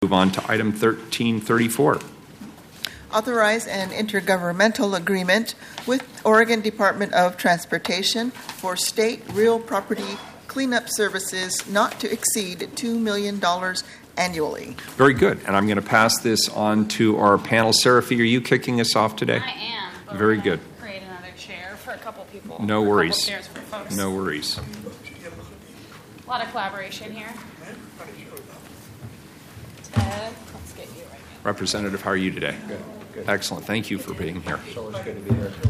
Move on to item 1334. Authorize an intergovernmental agreement with Oregon Department of Transportation for state real property cleanup services not to exceed $2 million annually. Very good. And I'm going to pass this on to our panel. Seraphy, are you kicking us off today? I am. But very good. Create another chair for a couple people. No worries. Chairs for folks. No worries. A lot of collaboration here. Ted, let's get you right now. Representative, how are you today? Good. Excellent. Thank you for being here. So it's good to be here.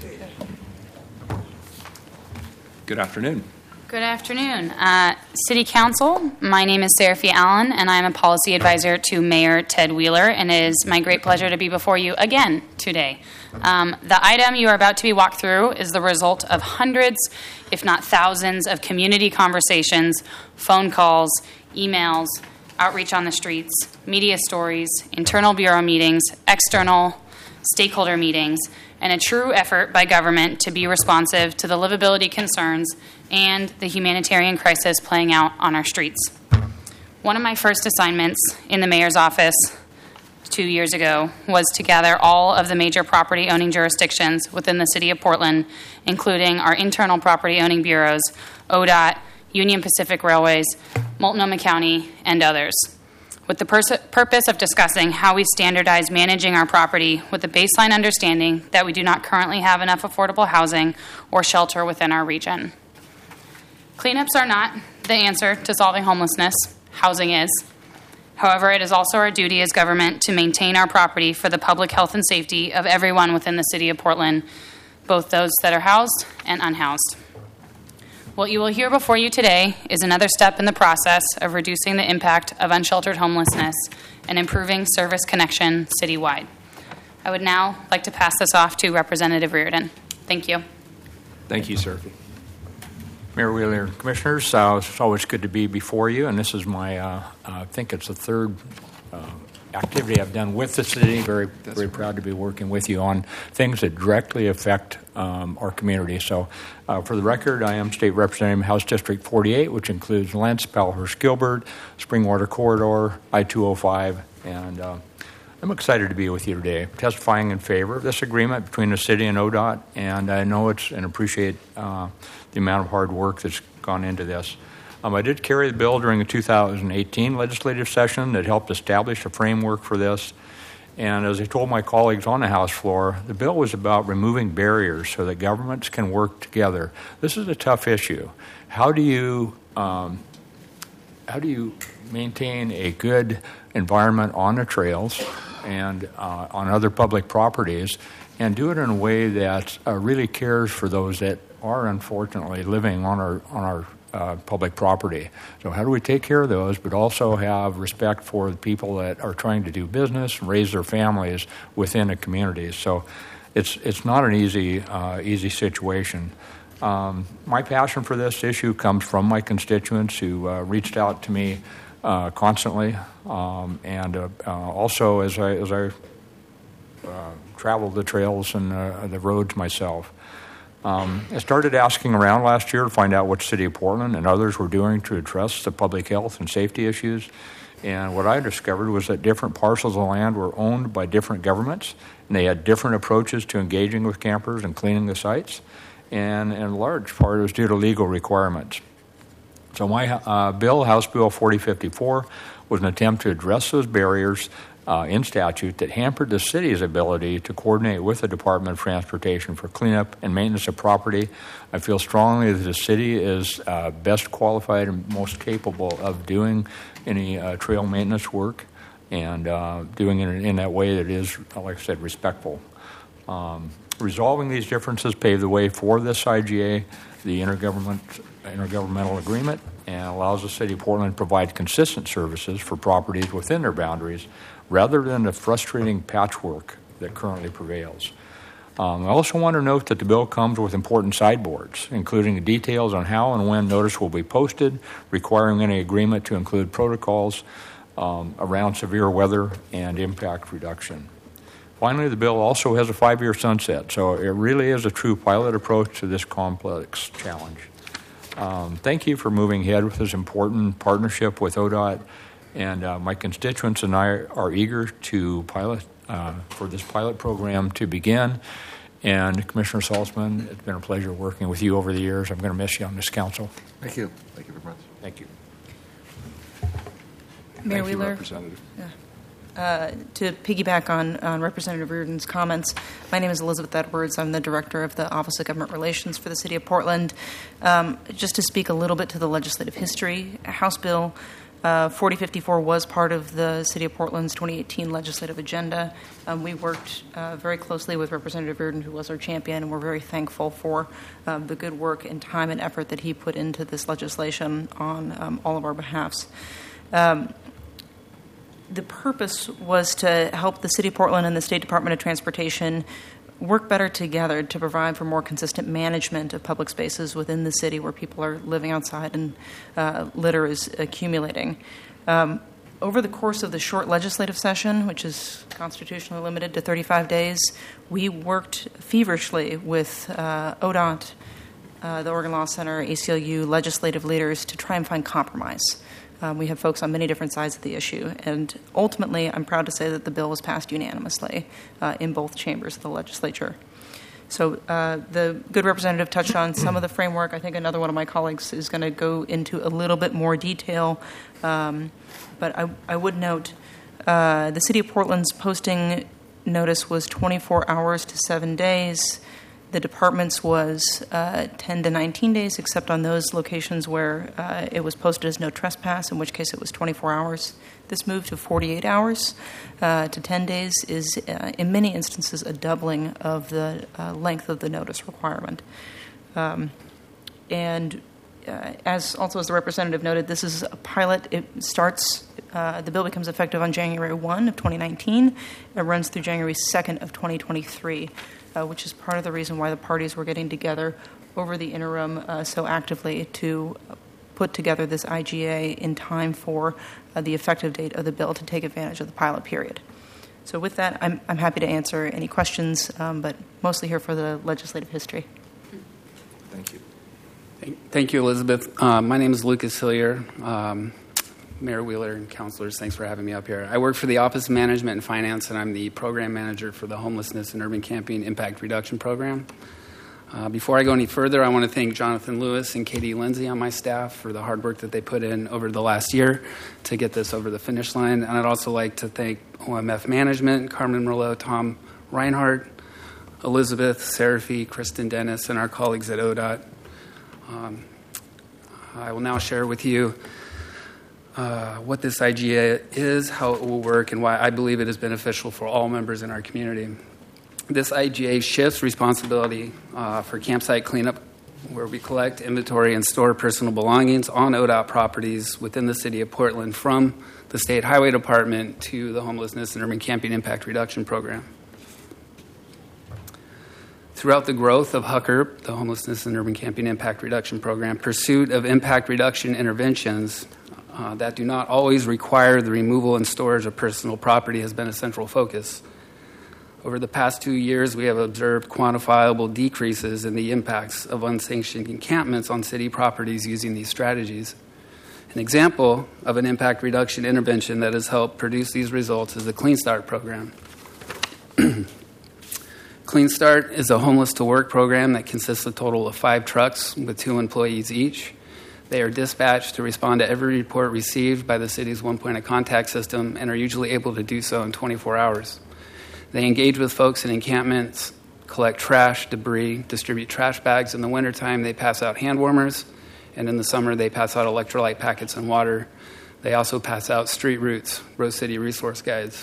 Good afternoon. Good afternoon. City Council, my name is Seraphy Allen, and I'm a policy advisor to Mayor Ted Wheeler, and it is my great pleasure to be before you again today. The item you are about to be walked through is the result of hundreds, if not thousands, of community conversations, phone calls, emails, outreach on the streets, media stories, internal bureau meetings, external stakeholder meetings, and a true effort by government to be responsive to the livability concerns and the humanitarian crisis playing out on our streets. One of my first assignments in the mayor's office 2 years ago was to gather all of the major property owning jurisdictions within the city of Portland, including our internal property owning bureaus, ODOT, Union Pacific Railways, Multnomah County, and others, with the purpose of discussing how we standardize managing our property with the baseline understanding that we do not currently have enough affordable housing or shelter within our region. Cleanups are not the answer to solving homelessness. Housing is. However, it is also our duty as government to maintain our property for the public health and safety of everyone within the city of Portland, both those that are housed and unhoused. What you will hear before you today is another step in the process of reducing the impact of unsheltered homelessness and improving service connection citywide. I would now like to pass this off to Representative Reardon. Thank you. Thank you, sir. Mayor Wheeler, Commissioners, it's always good to be before you, and this is my, I think it's the third activity I've done with the city. Very proud to be working with you on things that directly affect our community. So for the record, I am State Representative House District 48, which includes Lentz, Palhurst, Gilbert, Springwater Corridor, I-205, and I'm excited to be with you today, testifying in favor of this agreement between the city and ODOT, and I know it's and appreciate the amount of hard work that's gone into this. I did carry the bill during the 2018 legislative session that helped establish a framework for this. And as I told my colleagues on the House floor, the bill was about removing barriers so that governments can work together. This is a tough issue. How do you maintain a good environment on the trails and on other public properties, and do it in a way that really cares for those that are unfortunately living on our public property? So how do we take care of those, but also have respect for the people that are trying to do business and raise their families within a community? So it's not an easy situation. My passion for this issue comes from my constituents who reached out to me constantly, and also as I traveled the trails and the roads myself. I started asking around last year to find out what City of Portland and others were doing to address the public health and safety issues. And what I discovered was that different parcels of land were owned by different governments, and they had different approaches to engaging with campers and cleaning the sites. And in large part, it was due to legal requirements. So my bill, House Bill 4054, was an attempt to address those barriers in statute that hampered the city's ability to coordinate with the Department of Transportation for cleanup and maintenance of property. I feel strongly that the city is best qualified and most capable of doing any trail maintenance work and doing it in that way that is, like I said, respectful. Resolving these differences paved the way for this IGA, the intergovernmental agreement, and allows the City of Portland to provide consistent services for properties within their boundaries rather than the frustrating patchwork that currently prevails. I also want to note that the bill comes with important sideboards, including the details on how and when notice will be posted, requiring any agreement to include protocols around severe weather and impact reduction. Finally, the bill also has a 5-year sunset, so it really is a true pilot approach to this complex challenge. Thank you for moving ahead with this important partnership with ODOT And my constituents and I are eager to pilot for this pilot program to begin. And Commissioner Saltzman, it's been a pleasure working with you over the years. I'm going to miss you on this council. Thank you. Thank you very much. Thank you. Mayor Thank you, Wheeler. Representative. To piggyback on Representative Reardon's comments, my name is Elizabeth Edwards. I'm the Director of the Office of Government Relations for the City of Portland. Just to speak a little bit to the legislative history, House Bill 4054 was part of the City of Portland's 2018 legislative agenda. We worked very closely with Representative Reardon, who was our champion, and we're very thankful for the good work and time and effort that he put into this legislation on all of our behalfs. The purpose was to help the City of Portland and the State Department of Transportation work better together to provide for more consistent management of public spaces within the city where people are living outside and litter is accumulating. Over the course of the short legislative session, which is constitutionally limited to 35 days, we worked feverishly with ODOT, the Oregon Law Center, ACLU, legislative leaders to try and find compromise. We have folks on many different sides of the issue, and ultimately, I'm proud to say that the bill was passed unanimously in both chambers of the legislature. So the good representative touched on some of the framework. I think another one of my colleagues is going to go into a little bit more detail, but I would note the City of Portland's posting notice was 24 hours to 7 days. The department's was 10 to 19 days, except on those locations where it was posted as no trespass, in which case it was 24 hours. This move to 48 hours to 10 days is, in many instances, a doubling of the length of the notice requirement. And as the representative noted, this is a pilot. It starts, the bill becomes effective on January 1 of 2019. It runs through January 2nd of 2023. Which is part of the reason why the parties were getting together over the interim so actively to put together this IGA in time for the effective date of the bill to take advantage of the pilot period. So with that, I'm happy to answer any questions, but mostly here for the legislative history. Thank you. Thank you, Elizabeth. My name is Lucas Hillier. Mayor Wheeler and councilors, thanks for having me up here. I work for the Office of Management and Finance, and I'm the program manager for the Homelessness and Urban Camping Impact Reduction Program. Before I go any further, I want to thank Jonathan Lewis and Katie Lindsay on my staff for the hard work that they put in over the last year to get this over the finish line. And I'd also like to thank OMF Management, Carmen Merlot, Tom Reinhardt, Elizabeth, Seraphy, Kristen Dennis, and our colleagues at ODOT. I will now share with you what this IGA is, how it will work, and why I believe it is beneficial for all members in our community. This IGA shifts responsibility for campsite cleanup, where we collect, inventory, and store personal belongings on ODOT properties within the City of Portland from the State Highway Department to the Homelessness and Urban Camping Impact Reduction Program. Throughout the growth of HUCRP, the Homelessness and Urban Camping Impact Reduction Program, pursuit of impact reduction interventions that do not always require the removal and storage of personal property has been a central focus. Over the past 2 years, we have observed quantifiable decreases in the impacts of unsanctioned encampments on city properties using these strategies. An example of an impact reduction intervention that has helped produce these results is the Clean Start program. Clean Start is a homeless to work program that consists of a total of 5 trucks with 2 employees each. They are dispatched to respond to every report received by the city's one point of contact system and are usually able to do so in 24 hours. They engage with folks in encampments, collect trash, debris, distribute trash bags. In the wintertime, they pass out hand warmers, and in the summer, they pass out electrolyte packets and water. They also pass out street routes, Rose City resource guides.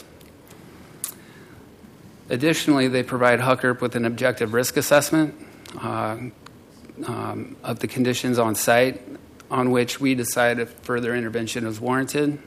Additionally, they provide HUCRP with an objective risk assessment of the conditions on site, on which we decide if further intervention is warranted.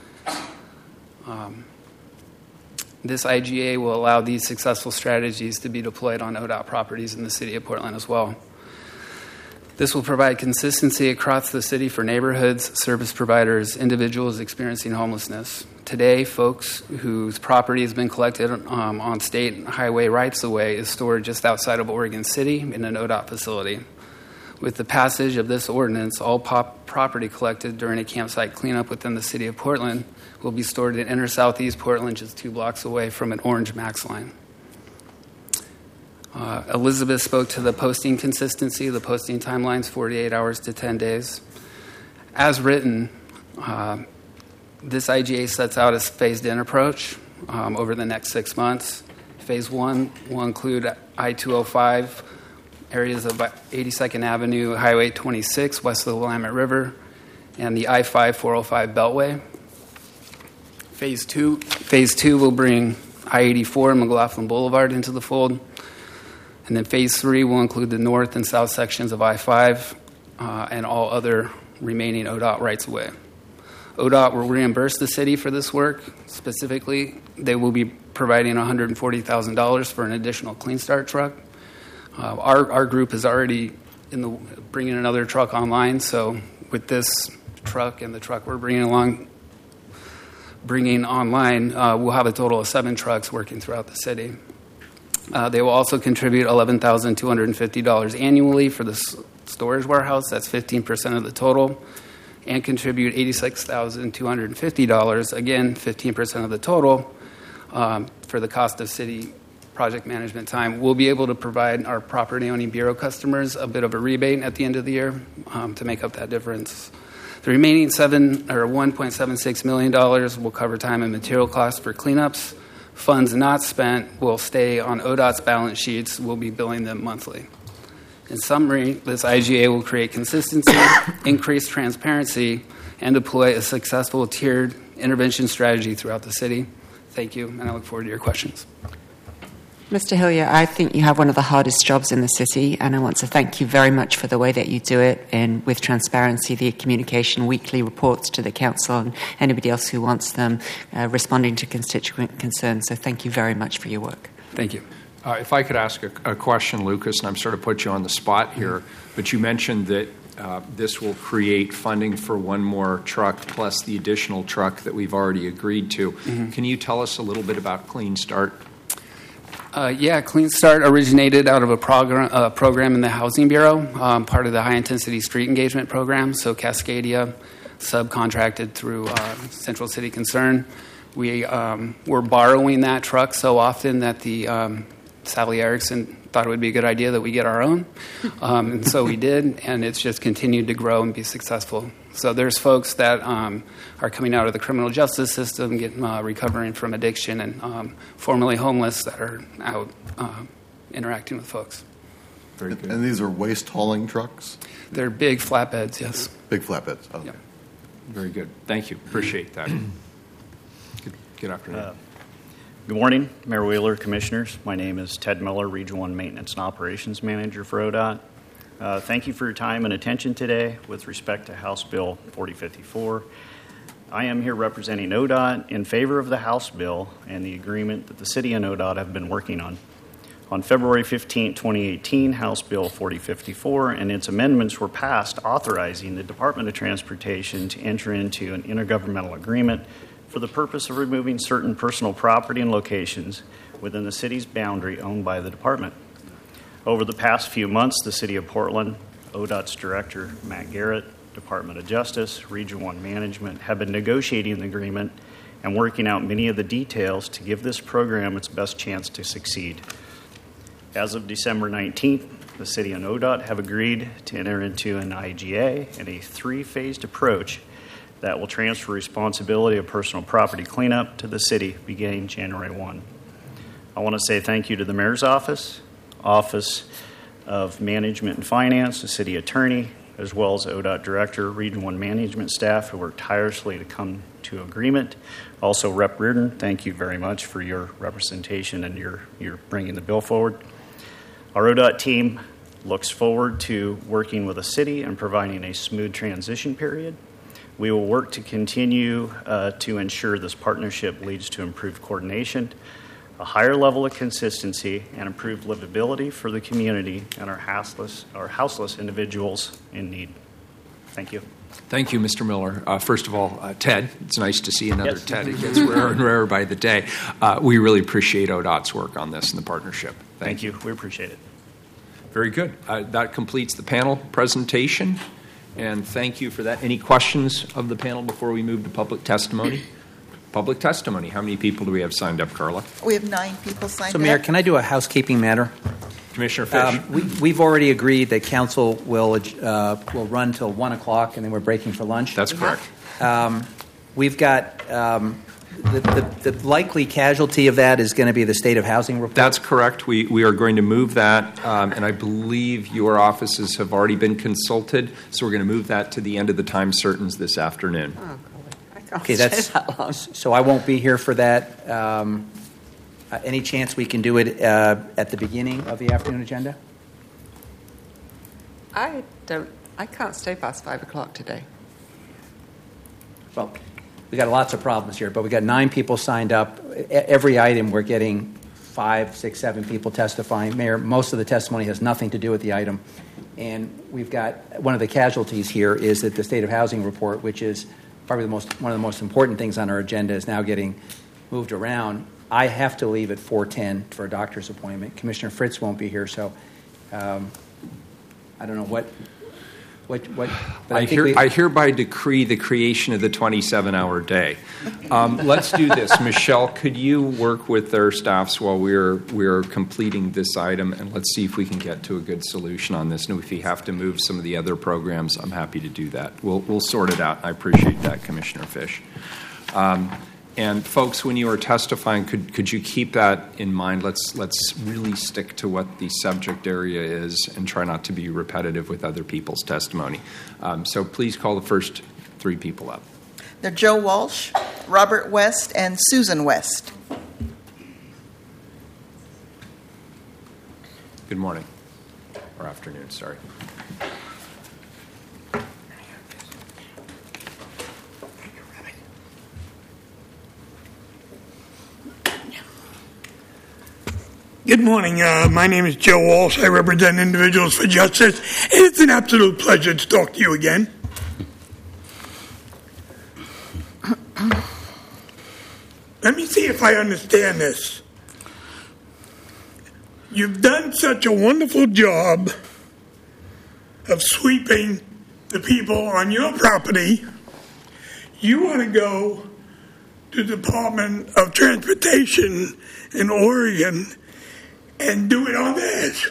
This IGA will allow these successful strategies to be deployed on ODOT properties in the City of Portland as well. This will provide consistency across the city for neighborhoods, service providers, individuals experiencing homelessness. Today, folks whose property has been collected on state highway rights-of-way is stored just outside of Oregon City in an ODOT facility. With the passage of this ordinance, all property collected during a campsite cleanup within the City of Portland will be stored in inner southeast Portland, just 2 blocks away from an orange Max line. Elizabeth spoke to the posting consistency. The posting timelines, 48 hours to 10 days. As written, this IGA sets out a phased-in approach over the next 6 months. Phase 1 will include I-205, areas of 82nd Avenue, Highway 26, west of the Willamette River, and the I-5-405 Beltway. Phase 2 will bring I-84 and McLaughlin Boulevard into the fold. And then Phase 3 will include the north and south sections of I-5 and all other remaining ODOT rights-of-way. ODOT will reimburse the city for this work. Specifically, they will be providing $140,000 for an additional Clean Start truck. Our group is already bringing another truck online, so with this truck and the truck we're bringing online, we'll have a total of 7 trucks working throughout the city. They will also contribute $11,250 annually for the storage warehouse. That's 15% of the total. And contribute $86,250, again, 15% of the total, for the cost of city project management time. We'll be able to provide our property owning bureau customers a bit of a rebate at the end of the year to make up that difference. The remaining $1.76 million will cover time and material costs for cleanups. Funds not spent will stay on ODOT's balance sheets. We'll be billing them monthly. In summary, this IGA will create consistency, increase transparency, and deploy a successful tiered intervention strategy throughout the city. Thank you, and I look forward to your questions. Mr. Hillier, I think you have one of the hardest jobs in the city, and I want to thank you very much for the way that you do it, and with transparency, the communication, weekly reports to the council and anybody else who wants them, responding to constituent concerns. So thank you very much for your work. Thank you. If I could ask a question, Lucas, and I'm sort of put you on the spot here, but you mentioned that this will create funding for one more truck plus the additional truck that we've already agreed to. Mm-hmm. Can you tell us a little bit about Clean Start? Clean Start originated out of a program in the Housing Bureau, part of the High Intensity Street Engagement Program. So Cascadia subcontracted through Central City Concern. We're borrowing that truck so often that the Sally Erickson thought it would be a good idea that we get our own. And so we did, and it's just continued to grow and be successful. So there's folks that are coming out of the criminal justice system, recovering from addiction, and formerly homeless that are out interacting with folks. Very good. And these are waste hauling trucks? They're big flatbeds, yes. Big flatbeds, okay. Yep. Very good. Thank you. Appreciate that. Good afternoon. Good morning, Mayor Wheeler, Commissioners. My name is Ted Miller, Region 1 Maintenance and Operations Manager for ODOT. Thank you for your time and attention today with respect to House Bill 4054. I am here representing ODOT in favor of the House bill and the agreement that the City and ODOT have been working on. On February 15, 2018, House Bill 4054 and its amendments were passed authorizing the Department of Transportation to enter into an intergovernmental agreement for the purpose of removing certain personal property and locations within the city's boundary owned by the department. Over the past few months, the City of Portland, ODOT's Director, Matt Garrett, Department of Justice, Region 1 Management have been negotiating the agreement and working out many of the details to give this program its best chance to succeed. As of December 19th, the City and ODOT have agreed to enter into an IGA and a 3-phased approach that will transfer responsibility of personal property cleanup to the city beginning January 1. I want to say thank you to the Mayor's Office, Office of Management and Finance, the City Attorney, as well as ODOT Director, Region 1 Management staff who worked tirelessly to come to agreement. Also, Rep. Reardon, thank you very much for your representation and your bringing the bill forward. Our ODOT team looks forward to working with the city and providing a smooth transition period. We will work to continue to ensure this partnership leads to improved coordination, a higher level of consistency, and improved livability for the community and our houseless individuals in need. Thank you. Thank you, Mr. Miller. First of all, Ted, it's nice to see another Yes. Ted. It gets rarer and rarer by the day. We really appreciate ODOT's work on this and the partnership. Thank you. We appreciate it. Very good. That completes the panel presentation, and thank you for that. Any questions of the panel before we move to public testimony? public testimony. How many people do we have signed up, Carla? We have 9 people signed So, up. Mayor, can I do a housekeeping matter? Commissioner Fish. We've already agreed that council will run till 1 o'clock, and then we're breaking for lunch. That's correct. We've got the likely casualty of that is going to be the state of housing report. That's correct. We are going to move that, and I believe your offices have already been consulted, so we're going to move that to the end of the time certains this afternoon. Oh, I can't Okay, stay that's that long. so I won't be here for that. Any chance we can do it at the beginning of the afternoon agenda? I can't stay past 5 o'clock today. Well, we got lots of problems here, but we got 9 people signed up. Every item we're getting 5, 6, 7 people testifying. Mayor, most of the testimony has nothing to do with the item, and we've got one of the casualties here is that the state of housing report, which is probably one of the most important things on our agenda, is now getting moved around. I have to leave at 4:10 for a doctor's appointment. Commissioner Fritz won't be here, so I don't know what. But I hereby decree the creation of the 27-hour day. Let's do this. Michelle, could you work with their staffs while we're completing this item, and let's see if we can get to a good solution on this. And if we have to move some of the other programs, I'm happy to do that. We'll sort it out. I appreciate that, Commissioner Fish. And folks, when you are testifying, could you keep that in mind? Let's really stick to what the subject area is and try not to be repetitive with other people's testimony. So please call the first 3 people up. They're Joe Walsh, Robert West, and Susan West. Good morning. Or afternoon, sorry. Good morning. My name is Joe Walsh. I represent Individuals for Justice, and it's an absolute pleasure to talk to you again. Let me see if I understand this. You've done such a wonderful job of sweeping the people on your property. You want to go to the Department of Transportation in Oregon and do it on theirs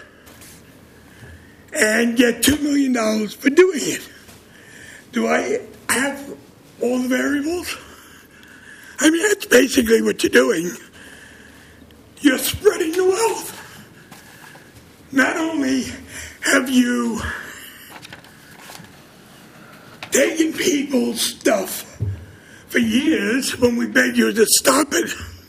and get $2 million for doing it. Do I have all the variables? I mean, that's basically what you're doing. You're spreading the wealth. Not only have you taken people's stuff for years when we begged you to stop it,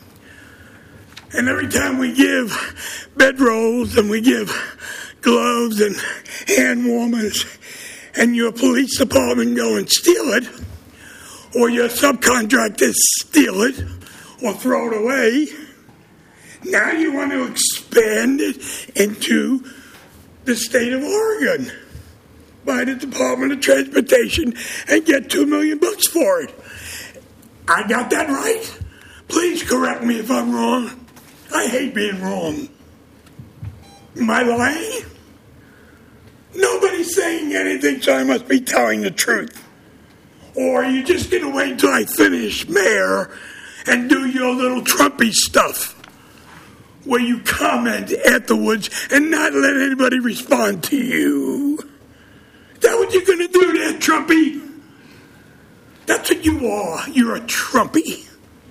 and every time we give bedrolls and we give gloves and hand warmers and your police department go and steal it, or your subcontractors steal it or throw it away, now you want to expand it into the state of Oregon by the Department of Transportation and get $2 million for it. I got that right? Please correct me if I'm wrong. I hate being wrong. Am I lying? Nobody's saying anything, so I must be telling the truth. Or are you just going to wait until I finish, Mayor, and do your little Trumpy stuff where you comment afterwards and not let anybody respond to you? Is that what you're going to do there, Trumpy? That's what you are. You're a Trumpy.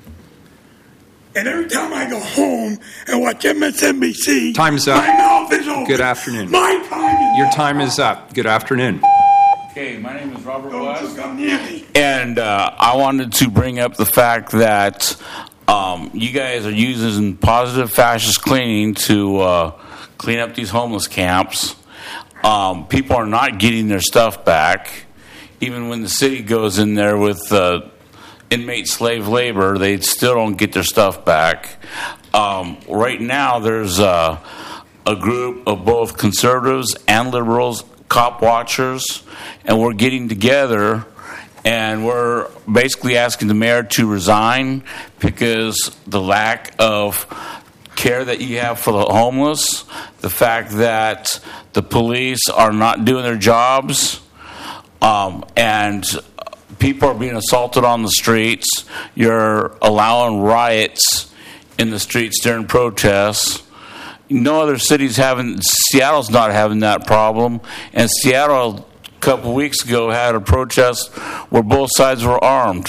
And every time I go home and watch MSNBC, Time's up. my mouth is open. Good afternoon. My time is Your up. time is up. Good afternoon. Okay, my name is Robert Don't West, you come near me. and I wanted to bring up the fact that you guys are using positive fascist cleaning to clean up these homeless camps. People are not getting their stuff back. Even when the city goes in there with inmate slave labor, they still don't get their stuff back. Right now, there's a group of both conservatives and liberals, cop watchers, and we're getting together and we're basically asking the mayor to resign because the lack of care that you have for the homeless, the fact that the police are not doing their jobs, and people are being assaulted on the streets. You're allowing riots in the streets during protests. No other city's Seattle's not having that problem. And Seattle, a couple of weeks ago, had a protest where both sides were armed.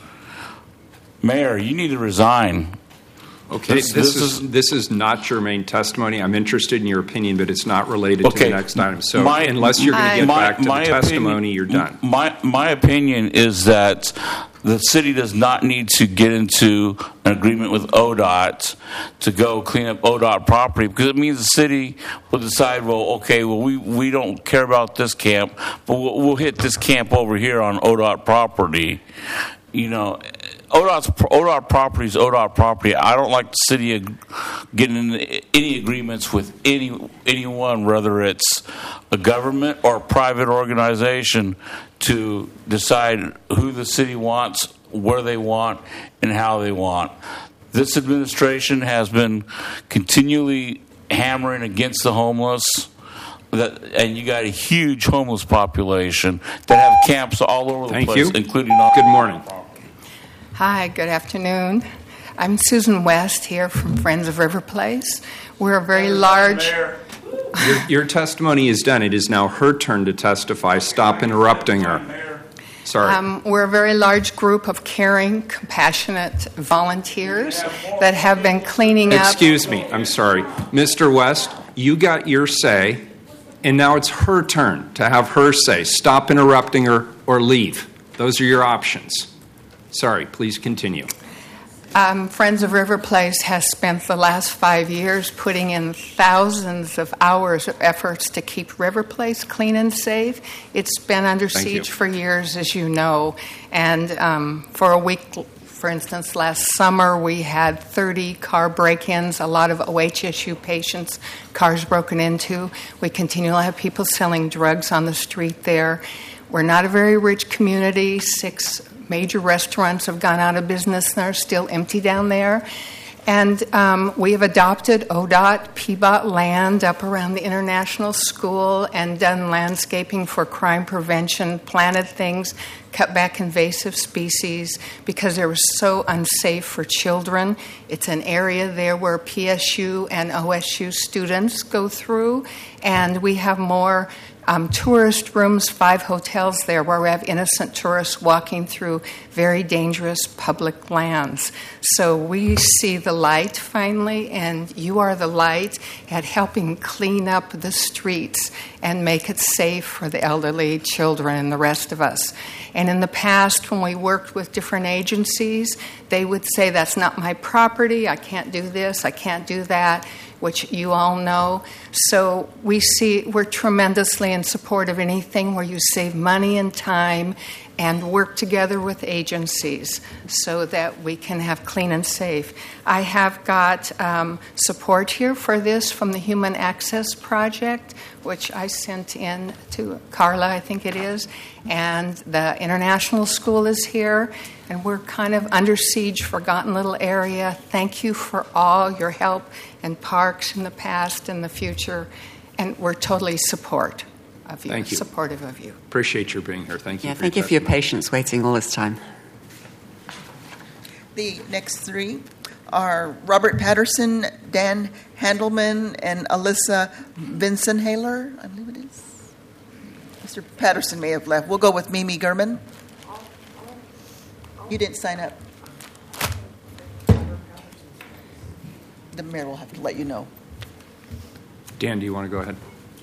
Mayor, you need to resign. Okay, this is not your main testimony. I'm interested in your opinion, but it's not related to the next item. So unless you're going to get back to the testimony, you're done. My opinion is that the city does not need to get into an agreement with ODOT to go clean up ODOT property, because it means the city will decide, we don't care about this camp, but we'll hit this camp over here on ODOT property. You know, ODOT property is ODOT property. I don't like the city getting into any agreements with anyone, whether it's a government or a private organization, to decide who the city wants, where they want, and how they want. This administration has been continually hammering against the homeless. And you got a huge homeless population that have camps all over the place, including on. Good morning. Hi, good afternoon. I'm Susan West here from Friends of River Place. We're a very large... Your testimony is done. It is now her turn to testify. Stop interrupting her. Sorry. We're a very large group of caring, compassionate volunteers that have been cleaning up... Excuse me. I'm sorry. Mr. West, you got your say, and now it's her turn to have her say. Stop interrupting her or leave. Those are your options. Sorry, please continue. Friends of River Place has spent the last 5 years putting in thousands of hours of efforts to keep River Place clean and safe. It's been under siege for years, as you know. And for a week, for instance, last summer we had 30 car break-ins, a lot of OHSU patients, cars broken into. We continually have people selling drugs on the street there. We're not a very rich community. 6 major restaurants have gone out of business and are still empty down there. And we have adopted ODOT, PBOT land up around the International School and done landscaping for crime prevention, planted things, cut back invasive species because they were so unsafe for children. It's an area there where PSU and OSU students go through, and we have more tourist rooms, 5 hotels there where we have innocent tourists walking through very dangerous public lands. So we see the light finally, and you are the light at helping clean up the streets and make it safe for the elderly, children, and the rest of us. And in the past, when we worked with different agencies, they would say, that's not my property, I can't do this, I can't do that, which you all know. So we're tremendously in support of anything where you save money and time and work together with agencies so that we can have clean and safe. I have got support here for this from the Human Access Project, which I sent in to Carla, I think it is, and the International School is here, and we're kind of under siege, forgotten little area. Thank you for all your help in parks in the past and the future, and we're totally supportive of you. Thank you. Supportive of you. Appreciate your being here. Thank you. Yeah, thank you for your patience waiting all this time. The next 3 are Robert Patterson, Dan Handelman, and Alyssa Vincenhaler, I believe it is. Mr. Patterson may have left. We'll go with Mimi Gurman. You didn't sign up. The mayor will have to let you know. Dan, do you want to go ahead?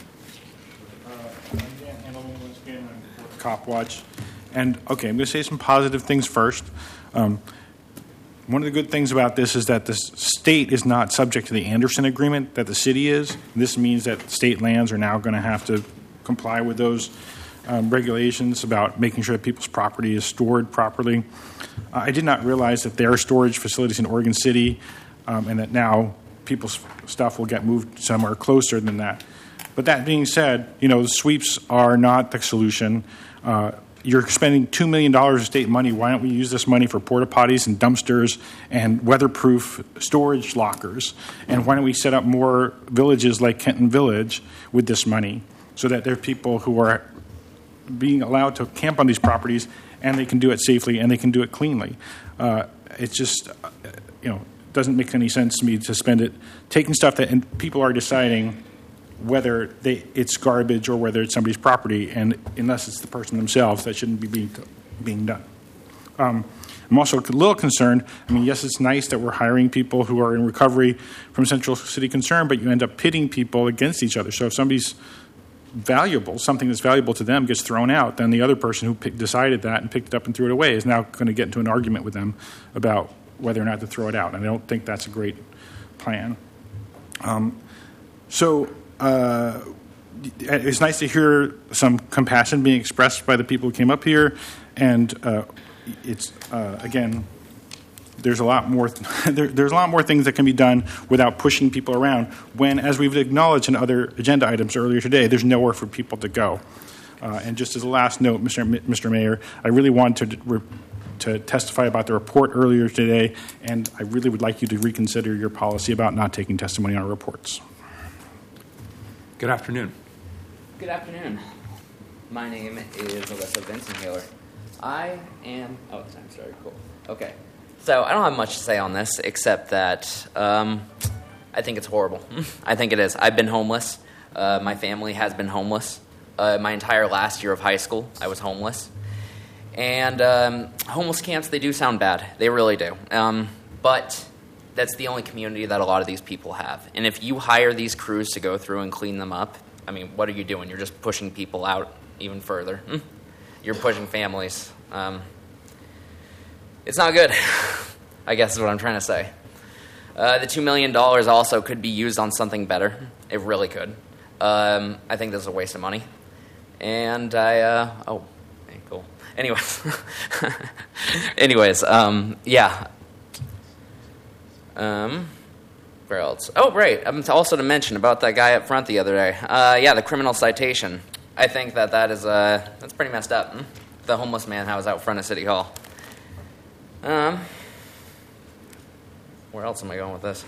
I'm Dan Handelman, once again, I'm with Cop Watch. And, okay, I'm going to say some positive things first. One of the good things about this is that the state is not subject to the Anderson Agreement that the city is. This means that state lands are now going to have to comply with those regulations about making sure that people's property is stored properly. I did not realize that there are storage facilities in Oregon City and that now people's stuff will get moved somewhere closer than that. But that being said, the sweeps are not the solution. You're spending $2 million of state money. Why don't we use this money for porta potties and dumpsters and weatherproof storage lockers? And why don't we set up more villages like Kenton Village with this money so that there are people who are being allowed to camp on these properties and they can do it safely, and they can do it cleanly. It's just, doesn't make any sense to me to spend it taking stuff that and people are deciding whether it's garbage or whether it's somebody's property, and unless it's the person themselves, that shouldn't be being done. I'm also a little concerned. I mean, yes, it's nice that we're hiring people who are in recovery from central city concern, but you end up pitting people against each other. So if somebody's something that's valuable to them gets thrown out, then the other person who decided that and picked it up and threw it away is now going to get into an argument with them about whether or not to throw it out. And I don't think that's a great plan. It's nice to hear some compassion being expressed by the people who came up here, and it's again, there's a lot more. There's a lot more things that can be done without pushing people around. When, as we've acknowledged in other agenda items earlier today, there's nowhere for people to go. And just as a last note, Mr. Mayor, I really wanted to testify about the report earlier today, and I really would like you to reconsider your policy about not taking testimony on reports. Good afternoon. Good afternoon. My name is Alyssa Vincent-Haler. I am... Oh, I'm sorry. Cool. Okay. So I don't have much to say on this, except that I think it's horrible. I think it is. I've been homeless. My family has been homeless. My entire last year of high school, I was homeless. And homeless camps, they do sound bad. They really do. But that's the only community that a lot of these people have. And if you hire these crews to go through and clean them up, I mean, what are you doing? You're just pushing people out even further. You're pushing families. It's not good, I guess is what I'm trying to say. The $2 million also could be used on something better. It really could. I think this is a waste of money. And okay, cool. Anyways, yeah. Where else? Oh, right. Also to mention about that guy up front the other day. Yeah, the criminal citation. I think that is that's pretty messed up. The homeless man that was out front of City Hall. Where else am I going with this?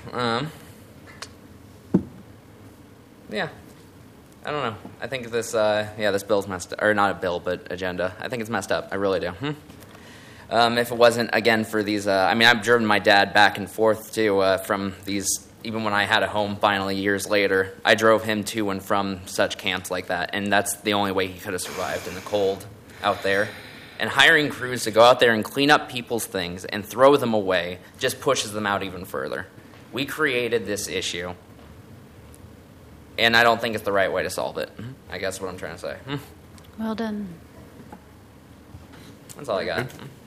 Yeah. I don't know. I think this this bill's messed up. Or not a bill, but agenda. I think it's messed up. I really do. If it wasn't, again, for these... I've driven my dad back and forth, too, from these... Even when I had a home finally years later, I drove him to and from such camps like that, and that's the only way he could have survived in the cold out there. And hiring crews to go out there and clean up people's things and throw them away just pushes them out even further. We created this issue, and I don't think it's the right way to solve it. I guess what I'm trying to say. Well done. That's all I got.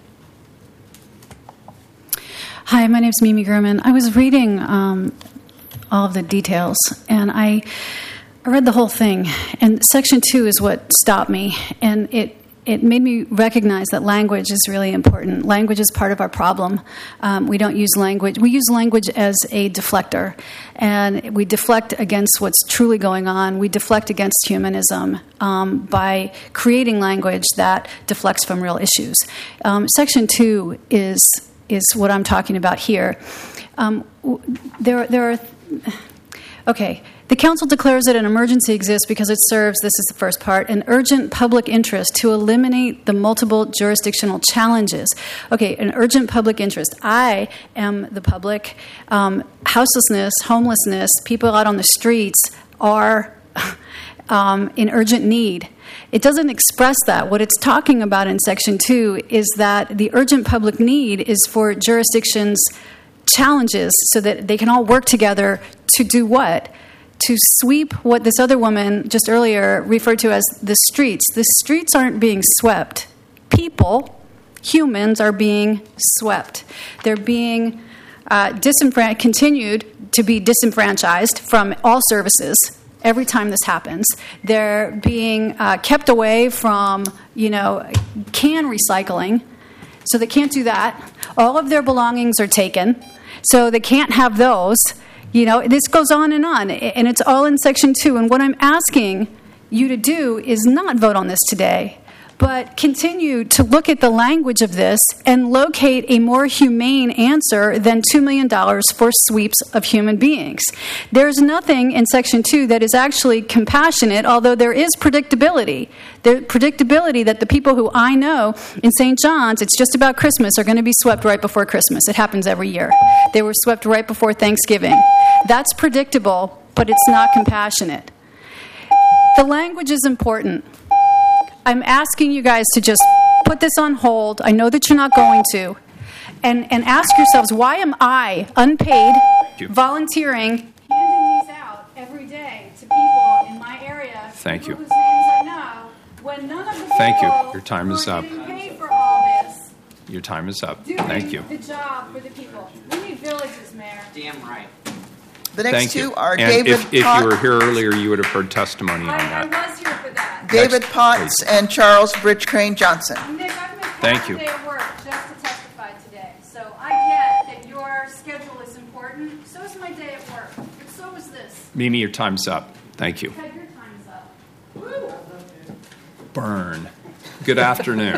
Hi, my name's Mimi Gurman. I was reading all of the details, and I read the whole thing. And Section 2 is what stopped me, and it made me recognize that language is really important. Language is part of our problem. We don't use language. We use language as a deflector, and we deflect against what's truly going on. We deflect against humanism by creating language that deflects from real issues. Section 2 is what I'm talking about here. Okay. The council declares that an emergency exists because it serves, this is the first part, an urgent public interest to eliminate the multiple jurisdictional challenges. Okay, an urgent public interest. I am the public. Houselessness, homelessness, people out on the streets are in urgent need. It doesn't express that. What it's talking about in Section 2 is that the urgent public need is for jurisdictions' challenges so that they can all work together to do what? To sweep what this other woman just earlier referred to as the streets. The streets aren't being swept. People, humans, are being swept. They're being continued to be disenfranchised from all services every time this happens. They're being kept away from, can recycling, so they can't do that. All of their belongings are taken, so they can't have those. This goes on, and it's all in Section 2. And what I'm asking you to do is not vote on this today. but continue to look at the language of this and locate a more humane answer than $2 million for sweeps of human beings. There's nothing in Section 2 that is actually compassionate, although there is predictability. The predictability that the people who I know in St. John's, it's just about Christmas, are going to be swept right before Christmas. It happens every year. They were swept right before Thanksgiving. That's predictable, but it's not compassionate. The language is important. I'm asking you guys to just put this on hold. I know that you're not going to. And ask yourselves, why am I, unpaid, volunteering, handing these out every day to people in my area Thank you. whose names I know, when none of the people Thank you. Your time is who are up. getting paid for all this Your time is up. doing Thank you. the job for the people. We need villages, Mayor. Damn right. The next Thank two you. are And David if you Potts. were here earlier, you would have heard testimony on I that. was here for that. David Next, Potts and Charles Bridge Crane Johnson. Nick, I've been Thank you. day at work just to testify today. So I get that your schedule is important. So is my day at work. But so is this. Mimi, your time's up. Thank you. Ted, your time is up. Woo! Burn. Good afternoon.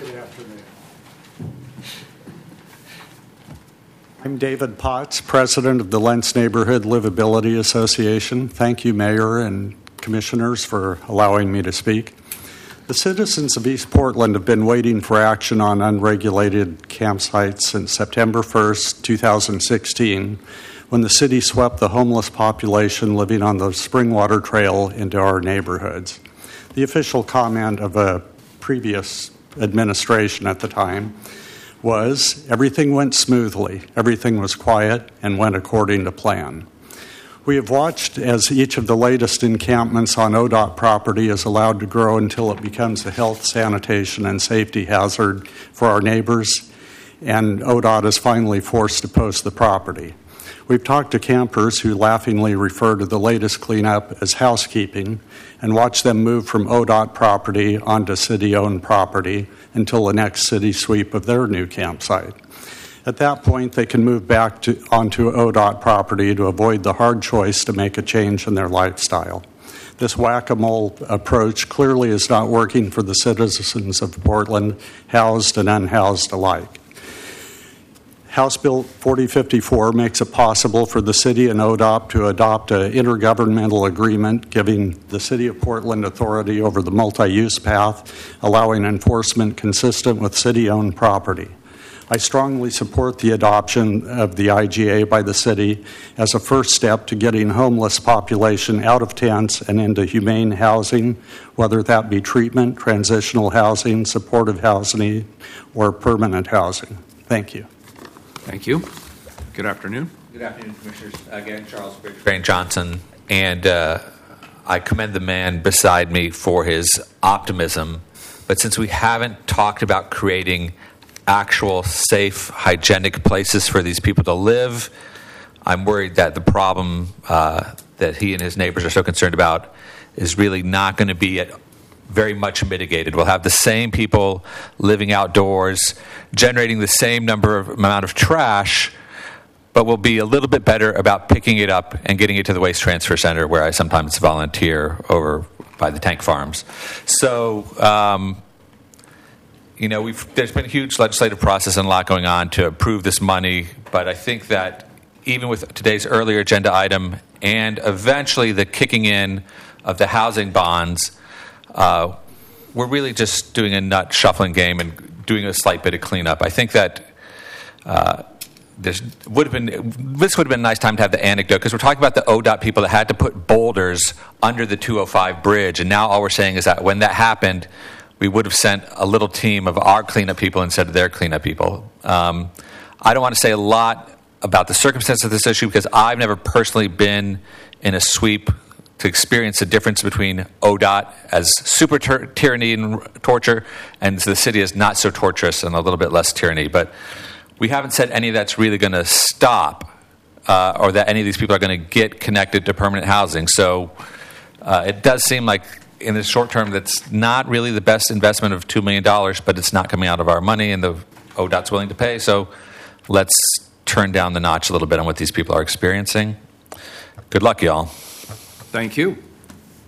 I'm David Potts, president of the Lentz Neighborhood Livability Association. Thank you, Mayor and Commissioners, for allowing me to speak. The citizens of East Portland have been waiting for action on unregulated campsites since September 1st, 2016, when the city swept the homeless population living on the Springwater Trail into our neighborhoods. The official comment of a previous administration at the time was everything went smoothly, everything was quiet, and went according to plan. We have watched as each of the latest encampments on ODOT property is allowed to grow until it becomes a health, sanitation, and safety hazard for our neighbors, and ODOT is finally forced to post the property. We've talked to campers who laughingly refer to the latest cleanup as housekeeping and watch them move from ODOT property onto city-owned property until the next city sweep of their new campsite. At that point, they can move back onto ODOT property to avoid the hard choice to make a change in their lifestyle. This whack-a-mole approach clearly is not working for the citizens of Portland, housed and unhoused alike. House Bill 4054 makes it possible for the city and ODOT to adopt an intergovernmental agreement giving the City of Portland authority over the multi-use path, allowing enforcement consistent with city-owned property. I strongly support the adoption of the IGA by the city as a first step to getting homeless population out of tents and into humane housing, whether that be treatment, transitional housing, supportive housing, or permanent housing. Thank you. Thank you. Good afternoon. Good afternoon, Commissioners. Again, Charles Bridge Crane Johnson. And I commend the man beside me for his optimism. But since we haven't talked about creating actual safe, hygienic places for these people to live, I'm worried that the problem that he and his neighbors are so concerned about is really not going to be very much mitigated. We'll have the same people living outdoors, generating the same amount of trash, but we'll be a little bit better about picking it up and getting it to the waste transfer center, where I sometimes volunteer over by the tank farms. So, there's been a huge legislative process and a lot going on to approve this money, but I think that even with today's earlier agenda item and eventually the kicking in of the housing bonds, we're really just doing a nut shuffling game and doing a slight bit of cleanup. I think that this would have been a nice time to have the anecdote, because we're talking about the ODOT people that had to put boulders under the 205 bridge, and now all we're saying is that when that happened, we would have sent a little team of our cleanup people instead of their cleanup people. I don't want to say a lot about the circumstances of this issue, because I've never personally been in a sweep to experience the difference between ODOT as super tyranny and torture and the city as not so torturous and a little bit less tyranny. But we haven't said any of that's really going to stop or that any of these people are going to get connected to permanent housing. So it does seem like in the short term that's not really the best investment of $2 million, but it's not coming out of our money and the ODOT's willing to pay. So let's turn down the notch a little bit on what these people are experiencing. Good luck, y'all. Thank you.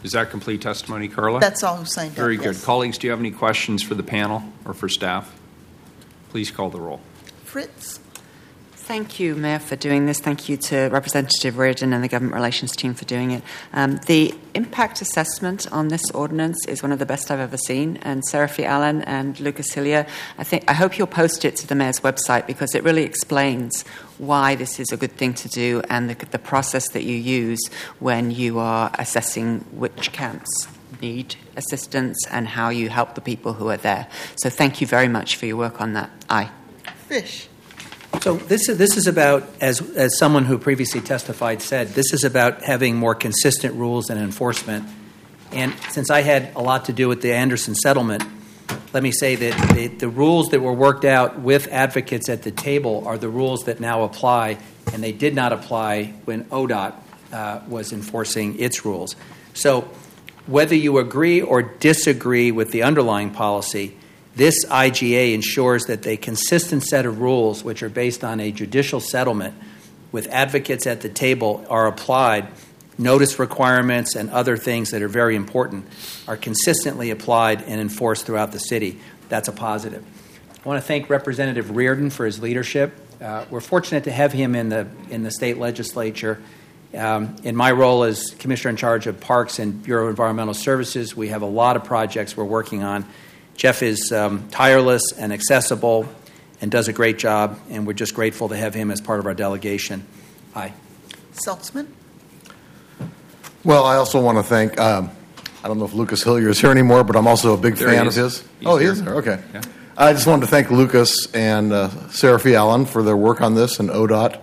Is that complete testimony, Carla? That's all who signed up. Very good. Yes. Colleagues, do you have any questions for the panel or for staff? Please call the roll. Fritz? Thank you, Mayor, for doing this. Thank you to Representative Reardon and the Government Relations team for doing it. The impact assessment on this ordinance is one of the best I've ever seen. And Seraphy Allen and Lucas Hillier, I hope you'll post it to the Mayor's website because it really explains why this is a good thing to do and the process that you use when you are assessing which camps need assistance and how you help the people who are there. So thank you very much for your work on that. Aye. Fish? So this is about, as someone who previously testified said, this is about having more consistent rules and enforcement. And since I had a lot to do with the Anderson settlement, let me say that the rules that were worked out with advocates at the table are the rules that now apply, and they did not apply when ODOT was enforcing its rules. So whether you agree or disagree with the underlying policy, this IGA ensures that a consistent set of rules, which are based on a judicial settlement with advocates at the table, are applied. Notice requirements and other things that are very important are consistently applied and enforced throughout the city. That's a positive. I want to thank Representative Reardon for his leadership. We're fortunate to have him in the state legislature. In my role as Commissioner in charge of Parks and Bureau of Environmental Services, we have a lot of projects we're working on. Jeff is tireless and accessible and does a great job, and we're just grateful to have him as part of our delegation. Aye. Saltzman? Well, I also want to thank, I don't know if Lucas Hillier is here anymore, but I'm also a big fan of his. He is there? Okay. Yeah. I just wanted to thank Lucas and Seraphy Allen for their work on this and ODOT.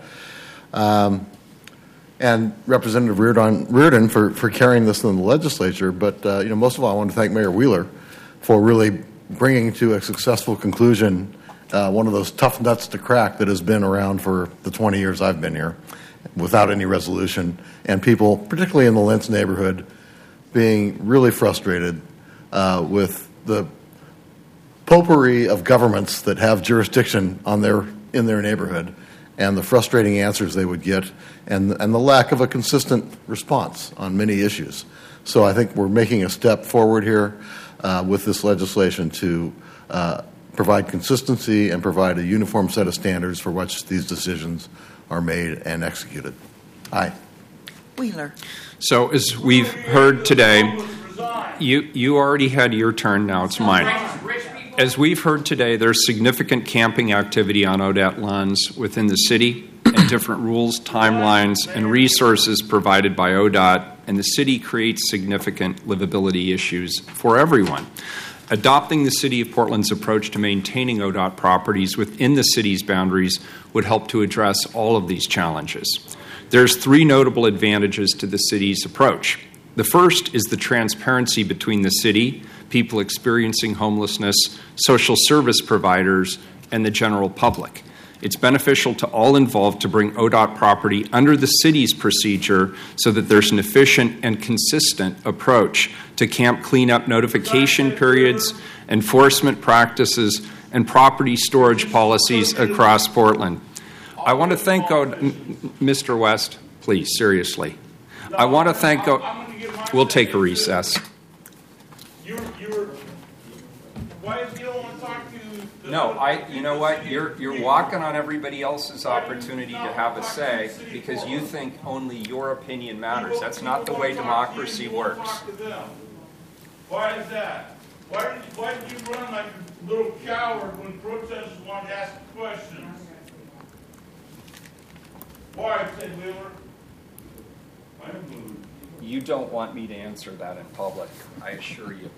And Representative Reardon for carrying this in the legislature. But, most of all, I want to thank Mayor Wheeler for really bringing to a successful conclusion one of those tough nuts to crack that has been around for the 20 years I've been here without any resolution, and people, particularly in the Lentz neighborhood, being really frustrated with the potpourri of governments that have jurisdiction in their neighborhood and the frustrating answers they would get and the lack of a consistent response on many issues. So I think we're making a step forward here with this legislation to provide consistency and provide a uniform set of standards for which these decisions are made and executed. Aye. Wheeler. So as we've heard today, you already had your turn, now it's mine. As we've heard today, there's significant camping activity on ODOT lands within the city, and different rules, timelines, and resources provided by ODOT, and the city creates significant livability issues for everyone. Adopting the City of Portland's approach to maintaining ODOT properties within the city's boundaries would help to address all of these challenges. There's three notable advantages to the city's approach. The first is the transparency between the city, people experiencing homelessness, social service providers, and the general public. It's beneficial to all involved to bring ODOT property under the city's procedure so that there's an efficient and consistent approach to camp cleanup notification periods, enforcement practices, and property storage policies across Portland. I want to thank Mr. West, please, seriously. I want to thank we'll take a recess. No, you know what? You're walking on everybody else's opportunity to have a say because you think only your opinion matters. That's not the way democracy works. Why is that? Why did you run like a little coward when protesters wanted to ask questions? Why, Ted Wheeler? You don't want me to answer that in public, I assure you.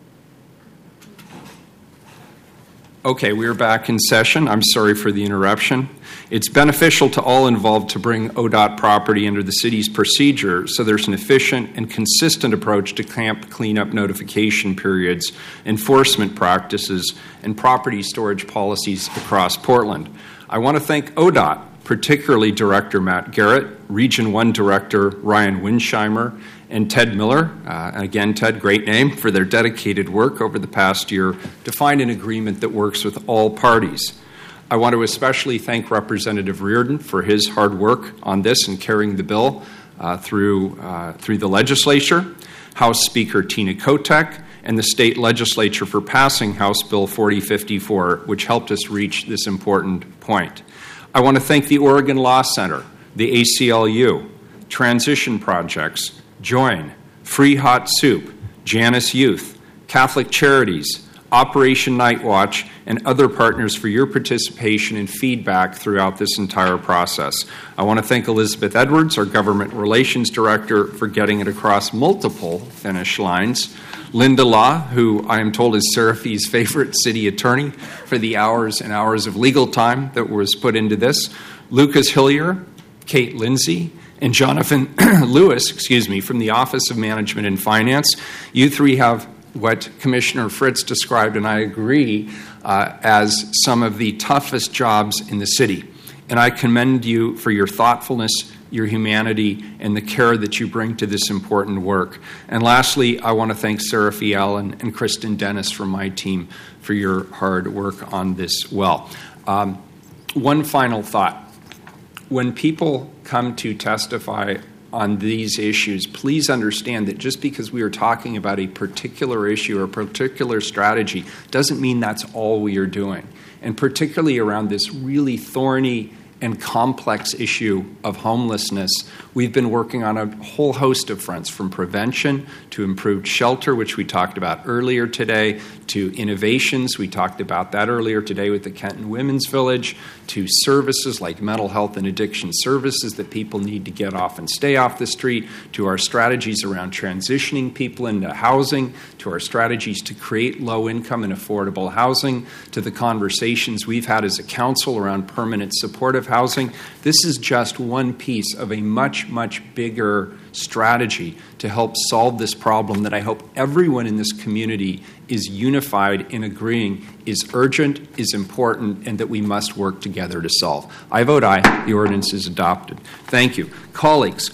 Okay, we're back in session. I'm sorry for the interruption. It's beneficial to all involved to bring ODOT property under the city's procedure so there's an efficient and consistent approach to camp cleanup notification periods, enforcement practices, and property storage policies across Portland. I want to thank ODOT, particularly Director Matt Garrett, Region 1 Director Ryan Winsheimer, and Ted Miller, again, Ted, great name, for their dedicated work over the past year to find an agreement that works with all parties. I want to especially thank Representative Reardon for his hard work on this and carrying the bill through the legislature. House Speaker Tina Kotek, and the state legislature for passing House Bill 4054, which helped us reach this important point. I want to thank the Oregon Law Center, the ACLU, Transition Projects, Join, Free Hot Soup, Janus Youth, Catholic Charities, Operation Night Watch, and other partners for your participation and feedback throughout this entire process. I want to thank Elizabeth Edwards, our Government Relations Director, for getting it across multiple finish lines. Linda Law, who I am told is Seraphi's favorite city attorney, for the hours and hours of legal time that was put into this. Lucas Hillier, Kate Lindsay, and Jonathan Lewis, from the Office of Management and Finance. You three have what Commissioner Fritz described, and I agree, as some of the toughest jobs in the city. And I commend you for your thoughtfulness, your humanity, and the care that you bring to this important work. And lastly, I want to thank Seraphi Allen and Kristen Dennis from my team for your hard work on this well. One final thought. When people come to testify on these issues, please understand that just because we are talking about a particular issue or a particular strategy doesn't mean that's all we are doing. And particularly around this really thorny and complex issue of homelessness, we've been working on a whole host of fronts, from prevention to improved shelter, which we talked about earlier today, to innovations, we talked about that earlier today with the Kenton Women's Village, to services like mental health and addiction services that people need to get off and stay off the street, to our strategies around transitioning people into housing, to our strategies to create low-income and affordable housing, to the conversations we've had as a council around permanent supportive housing. This is just one piece of a much, much bigger strategy to help solve this problem that I hope everyone in this community is unified in agreeing is urgent, is important, and that we must work together to solve. I vote aye. The ordinance is adopted. Thank you. Colleagues,